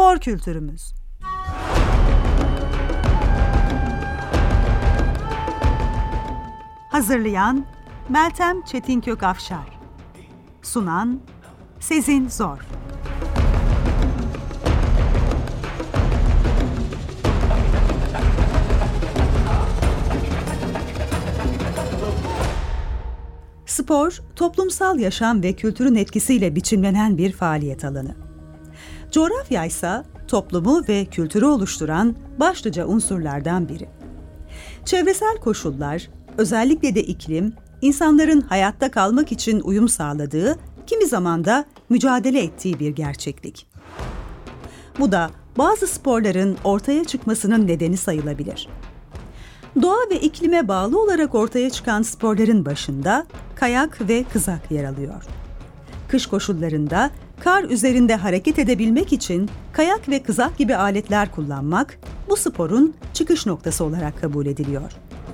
Spor kültürümüz. Hazırlayan Meltem Çetinkök Afşar. Sunan Sezin Zor. Spor, toplumsal yaşam ve kültürün etkisiyle biçimlenen bir faaliyet alanı. Coğrafya ise toplumu ve kültürü oluşturan başlıca unsurlardan biri. Çevresel koşullar, özellikle de iklim, insanların hayatta kalmak için uyum sağladığı, kimi zaman da mücadele ettiği bir gerçeklik. Bu da bazı sporların ortaya çıkmasının nedeni sayılabilir. Doğa ve iklime bağlı olarak ortaya çıkan sporların başında kayak ve kızak yer alıyor. Kış koşullarında kar üzerinde hareket edebilmek için kayak ve kızak gibi aletler kullanmak bu sporun çıkış noktası olarak kabul ediliyor.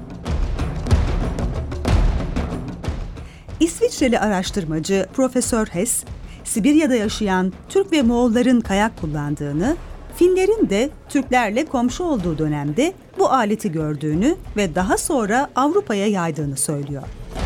İsviçreli araştırmacı Profesör Hess, Sibirya'da yaşayan Türk ve Moğolların kayak kullandığını, Finlerin de Türklerle komşu olduğu dönemde bu aleti gördüğünü ve daha sonra Avrupa'ya yaydığını söylüyor.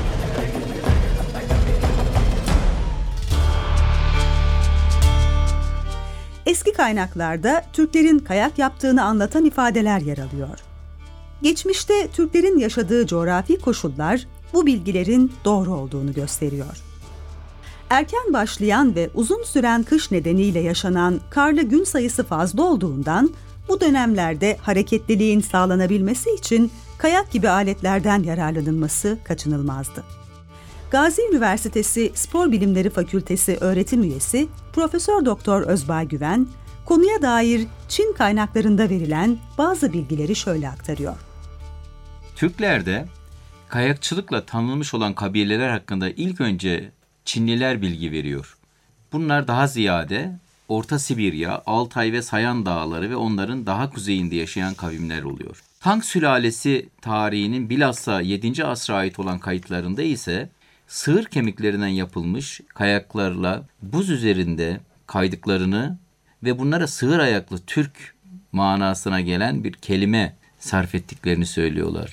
Eski kaynaklarda Türklerin kayak yaptığını anlatan ifadeler yer alıyor. Geçmişte Türklerin yaşadığı coğrafi koşullar bu bilgilerin doğru olduğunu gösteriyor. Erken başlayan ve uzun süren kış nedeniyle yaşanan karlı gün sayısı fazla olduğundan bu dönemlerde hareketliliğin sağlanabilmesi için kayak gibi aletlerden yararlanılması kaçınılmazdı. Gazi Üniversitesi Spor Bilimleri Fakültesi öğretim üyesi Profesör Doktor Özbay Güven, konuya dair Çin kaynaklarında verilen bazı bilgileri şöyle aktarıyor. Türklerde kayakçılıkla tanınmış olan kabileler hakkında ilk önce Çinliler bilgi veriyor. Bunlar daha ziyade Orta Sibirya, Altay ve Sayan Dağları ve onların daha kuzeyinde yaşayan kavimler oluyor. Tang sülalesi tarihinin bilhassa 7. asra ait olan kayıtlarında ise sığır kemiklerinden yapılmış kayaklarla buz üzerinde kaydıklarını ve bunlara sığır ayaklı Türk manasına gelen bir kelime sarf ettiklerini söylüyorlar.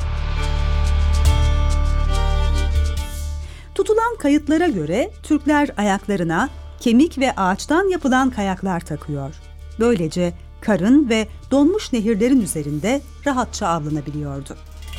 Tutulan kayıtlara göre Türkler ayaklarına kemik ve ağaçtan yapılan kayaklar takıyor. Böylece karın ve donmuş nehirlerin üzerinde rahatça avlanabiliyordu.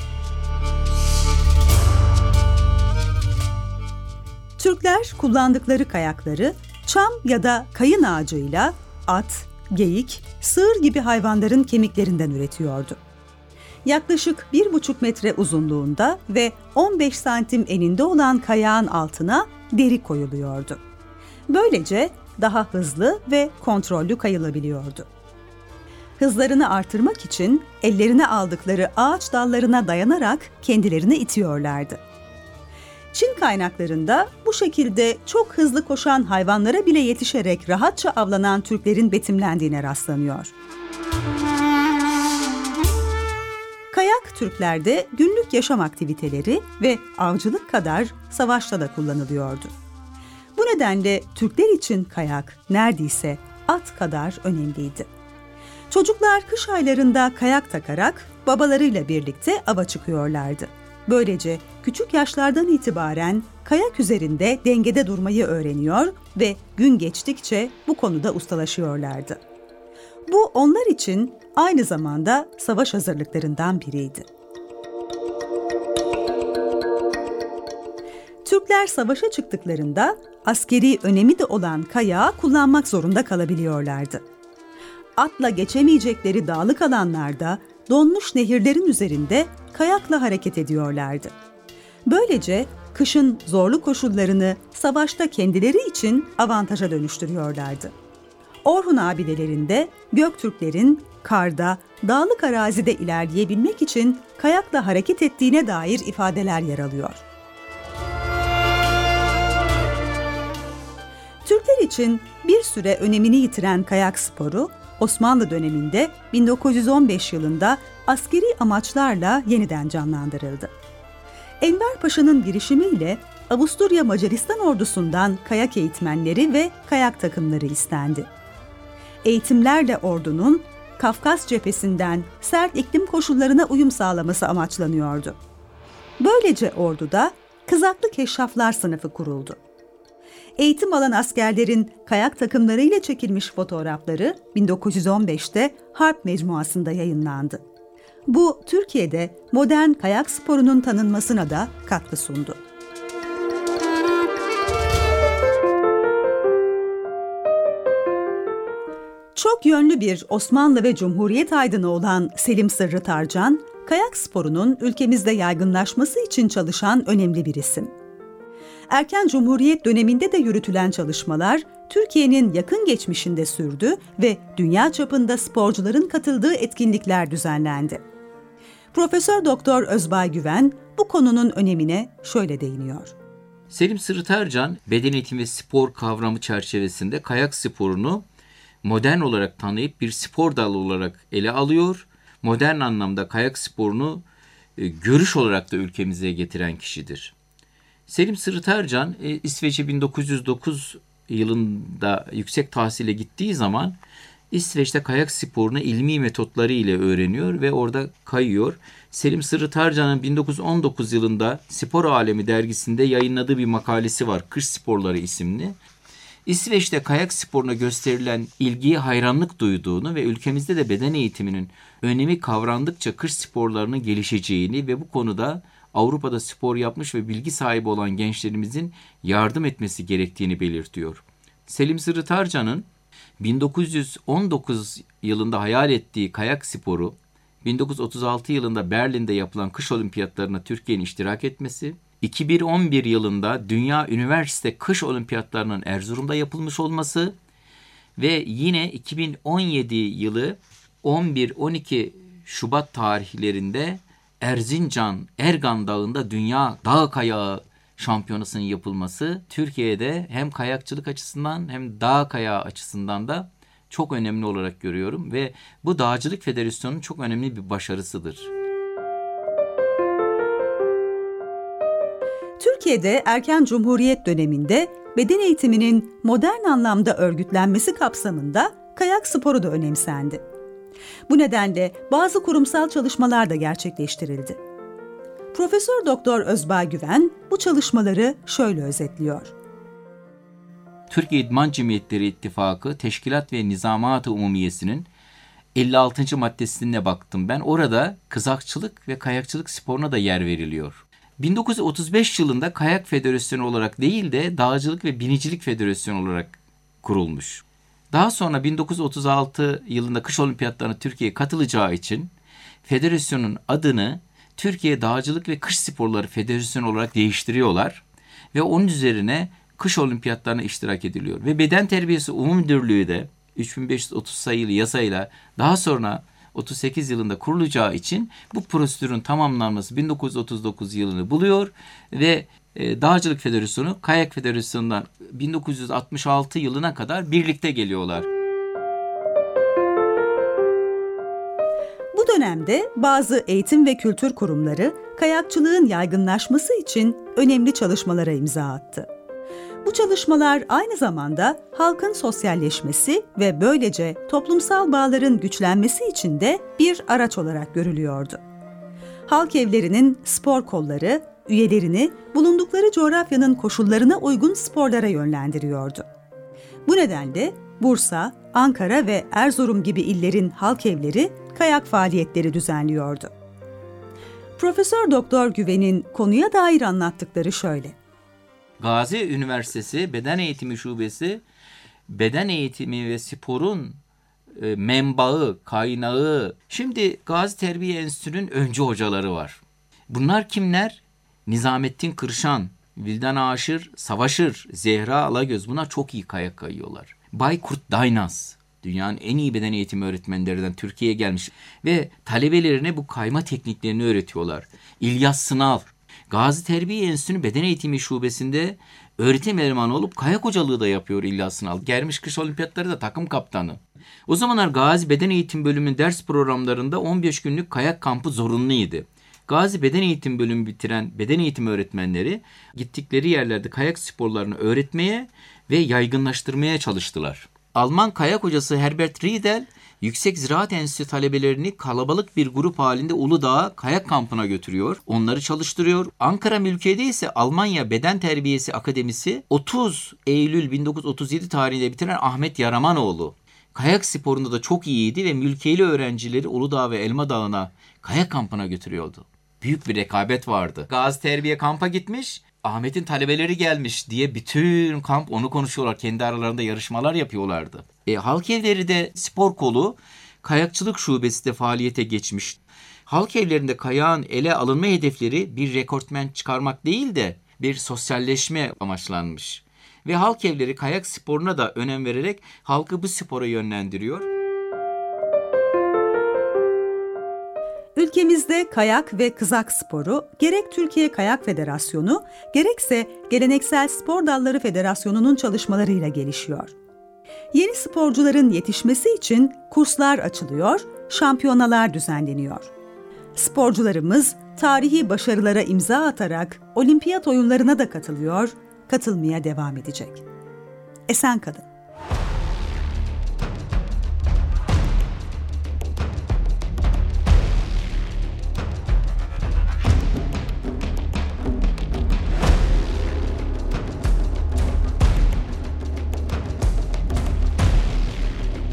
Türkler kullandıkları kayakları çam ya da kayın ağacıyla at, geyik, sığır gibi hayvanların kemiklerinden üretiyordu. Yaklaşık 1,5 metre uzunluğunda ve 15 santim eninde olan kayağın altına deri koyuluyordu. Böylece daha hızlı ve kontrollü kayılabiliyordu. Hızlarını artırmak için ellerine aldıkları ağaç dallarına dayanarak kendilerini itiyorlardı. Çin kaynaklarında bu şekilde çok hızlı koşan hayvanlara bile yetişerek rahatça avlanan Türklerin betimlendiğine rastlanıyor. Kayak Türklerde günlük yaşam aktiviteleri ve avcılık kadar savaşta da kullanılıyordu. Bu nedenle Türkler için kayak neredeyse at kadar önemliydi. Çocuklar kış aylarında kayak takarak babalarıyla birlikte ava çıkıyorlardı. Böylece küçük yaşlardan itibaren kayak üzerinde dengede durmayı öğreniyor ve gün geçtikçe bu konuda ustalaşıyorlardı. Bu onlar için aynı zamanda savaş hazırlıklarından biriydi. Türkler savaşa çıktıklarında askeri önemi de olan kayağı kullanmak zorunda kalabiliyorlardı. Atla geçemeyecekleri dağlık alanlarda donmuş nehirlerin üzerinde kayakla hareket ediyorlardı. Böylece kışın zorlu koşullarını savaşta kendileri için avantaja dönüştürüyorlardı. Orhun abidelerinde Göktürklerin karda, dağlık arazide ilerleyebilmek için kayakla hareket ettiğine dair ifadeler yer alıyor. Türkler için bir süre önemini yitiren kayak sporu, Osmanlı döneminde 1915 yılında askeri amaçlarla yeniden canlandırıldı. Enver Paşa'nın girişimiyle Avusturya Macaristan ordusundan kayak eğitmenleri ve kayak takımları istendi. Eğitimlerle ordunun Kafkas cephesinden sert iklim koşullarına uyum sağlaması amaçlanıyordu. Böylece orduda Kızaklı Keşraflar sınıfı kuruldu. Eğitim alan askerlerin kayak takımlarıyla çekilmiş fotoğrafları 1915'te Harp Mecmuası'nda yayınlandı. Bu, Türkiye'de modern kayak sporunun tanınmasına da katkı sundu. Çok yönlü bir Osmanlı ve Cumhuriyet aydını olan Selim Sırrı Tarcan, kayak sporunun ülkemizde yaygınlaşması için çalışan önemli bir isim. Erken Cumhuriyet döneminde de yürütülen çalışmalar Türkiye'nin yakın geçmişinde sürdü ve dünya çapında sporcuların katıldığı etkinlikler düzenlendi. Profesör Doktor Özbay Güven bu konunun önemine şöyle değiniyor. Selim Sırrı Tarcan, beden eğitimi ve spor kavramı çerçevesinde kayak sporunu modern olarak tanıyıp bir spor dalı olarak ele alıyor. Modern anlamda kayak sporunu görüş olarak da ülkemize getiren kişidir. Selim Sırrı Tarcan, İsveç'e 1909 yılında yüksek tahsile gittiği zaman İsveç'te kayak sporunu ilmi metotları ile öğreniyor ve orada kayıyor. Selim Sırrı Tarcan'ın 1919 yılında Spor Alemi dergisinde yayınladığı bir makalesi var, Kış Sporları isimli. İsveç'te kayak sporuna gösterilen ilgiye hayranlık duyduğunu ve ülkemizde de beden eğitiminin önemi kavrandıkça kış sporlarının gelişeceğini ve bu konuda Avrupa'da spor yapmış ve bilgi sahibi olan gençlerimizin yardım etmesi gerektiğini belirtiyor. Selim Sırrı Tarcan'ın 1919 yılında hayal ettiği kayak sporu, 1936 yılında Berlin'de yapılan kış olimpiyatlarına Türkiye'nin iştirak etmesi, 2011 yılında Dünya Üniversite Kış Olimpiyatlarının Erzurum'da yapılmış olması ve yine 2017 yılı 11-12 Şubat tarihlerinde Erzincan Ergan Dağı'nda Dünya Dağ Kayağı Şampiyonası'nın yapılması Türkiye'de hem kayakçılık açısından hem dağ kayağı açısından da çok önemli olarak görüyorum ve bu Dağcılık Federasyonu'nun çok önemli bir başarısıdır. Türkiye'de erken Cumhuriyet döneminde beden eğitiminin modern anlamda örgütlenmesi kapsamında kayak sporu da önemsendi. Bu nedenle bazı kurumsal çalışmalar da gerçekleştirildi. Profesör Doktor Özbay Güven bu çalışmaları şöyle özetliyor. Türkiye İdman Cemiyetleri İttifakı Teşkilat ve Nizamat-ı Umumiyesi'nin 56. maddesine baktım ben. Orada kızakçılık ve kayakçılık sporuna da yer veriliyor. 1935 yılında Kayak Federasyonu olarak değil de Dağcılık ve Binicilik Federasyonu olarak kurulmuş. Daha sonra 1936 yılında kış olimpiyatlarına Türkiye katılacağı için federasyonun adını Türkiye Dağcılık ve Kış Sporları Federasyonu olarak değiştiriyorlar ve onun üzerine kış olimpiyatlarına iştirak ediliyor. Ve Beden Terbiyesi Umum Müdürlüğü de 3530 sayılı yasayla daha sonra 38 yılında kurulacağı için bu prosedürün tamamlanması 1939 yılını buluyor ve Dağcılık Federasyonu, Kayak Federasyonu'ndan 1966 yılına kadar birlikte geliyorlar. Bu dönemde bazı eğitim ve kültür kurumları kayakçılığın yaygınlaşması için önemli çalışmalara imza attı. Bu çalışmalar aynı zamanda halkın sosyalleşmesi ve böylece toplumsal bağların güçlenmesi için de bir araç olarak görülüyordu. Halk evlerinin spor kolları, üyelerini bulundukları coğrafyanın koşullarına uygun sporlara yönlendiriyordu. Bu nedenle Bursa, Ankara ve Erzurum gibi illerin halk evleri kayak faaliyetleri düzenliyordu. Profesör Doktor Güven'in konuya dair anlattıkları şöyle. Gazi Üniversitesi Beden Eğitimi Şubesi, beden eğitimi ve sporun menbaı, kaynağı. Şimdi Gazi Terbiye Enstitüsü'nün öncü hocaları var. Bunlar kimler? Nizamettin Kırşan, Vildan Aşır, Savaşır, Zehra Alagöz. Bunlar çok iyi kayak kayıyorlar. Baykurt Daynaz, dünyanın en iyi beden eğitimi öğretmenlerinden Türkiye'ye gelmiş ve talebelerine bu kayma tekniklerini öğretiyorlar. İlyas Sınav, Gazi Terbiye Enstitüsü'nün Beden Eğitimi Şubesi'nde öğretim elemanı olup kayak hocalığı da yapıyor İlyas Sınav. Gelmiş kış olimpiyatları da takım kaptanı. O zamanlar Gazi Beden Eğitim Bölümünün ders programlarında 15 günlük kayak kampı zorunluydu. Gazi Beden Eğitim Bölümü bitiren beden eğitimi öğretmenleri gittikleri yerlerde kayak sporlarını öğretmeye ve yaygınlaştırmaya çalıştılar. Alman kayak hocası Herbert Riedel, Yüksek Ziraat Enstitüsü talebelerini kalabalık bir grup halinde Uludağ'a kayak kampına götürüyor. Onları çalıştırıyor. Ankara Mülkiye'de ise Almanya Beden Terbiyesi Akademisi 30 Eylül 1937 tarihinde bitiren Ahmet Yaramanoğlu. Kayak sporunda da çok iyiydi ve mülkiyeli öğrencileri Uludağ ve Elma Dağı'na kayak kampına götürüyordu. Büyük bir rekabet vardı. Gazi Terbiye kampa gitmiş, Ahmet'in talebeleri gelmiş diye bütün kamp onu konuşuyorlar. Kendi aralarında yarışmalar yapıyorlardı. Halk evleri de spor kolu, kayakçılık şubesi de faaliyete geçmiş. Halk evlerinde kayağın ele alınma hedefleri bir rekortmen çıkarmak değil de bir sosyalleşme amaçlanmış. Ve halk evleri kayak sporuna da önem vererek halkı bu spora yönlendiriyor. Ülkemizde kayak ve kızak sporu gerek Türkiye Kayak Federasyonu gerekse Geleneksel Spor Dalları Federasyonu'nun çalışmalarıyla gelişiyor. Yeni sporcuların yetişmesi için kurslar açılıyor, şampiyonalar düzenleniyor. Sporcularımız tarihi başarılara imza atarak olimpiyat oyunlarına da katılıyor, katılmaya devam edecek. Esen kalın.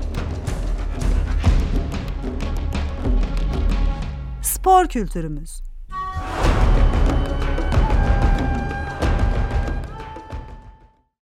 Spor kültürümüz.